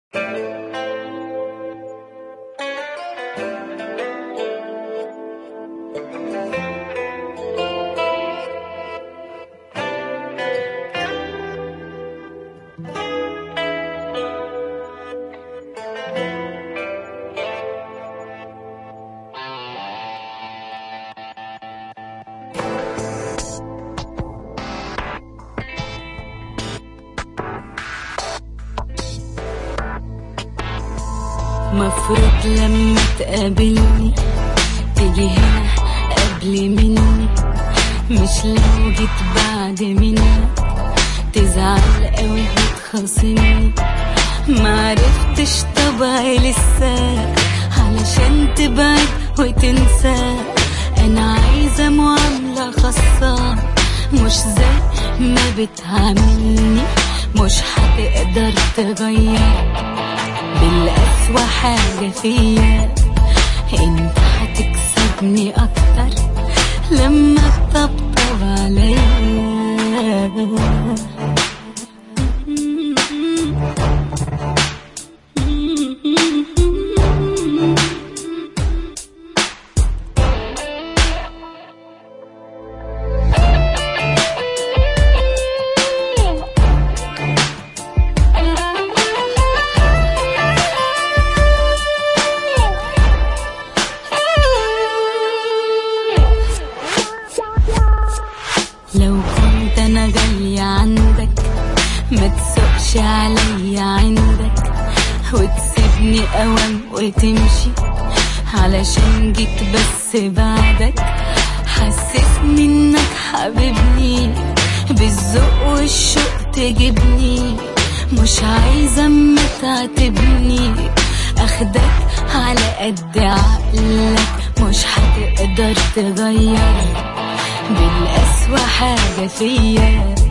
مفروض لما تقابلني تيجي هنا قبل مني، مش لو جيت بعد مني تزعل قوي وتخاصمني. معرفتش طبعي لسه علشان تبعد وتنسى. انا عايزة معاملة خاصة مش زي ما بتعاملني، مش هتقدر تغير بالأسوأ حاجة فيا. انت هتكسبني اكتر لما تطبطب عليا. لو كنت انا جاية عندك ما تسوقش عليا عندك وتسيبني اوام وتمشي علشان جيت بس بعدك. حسسني انك حبيبني بالذوق والشوق تجيبني، مش عايزة اما تعاتبني. اخدك على قد عقلك مش هتقدر تغير بالأسوأ حاجة فيا.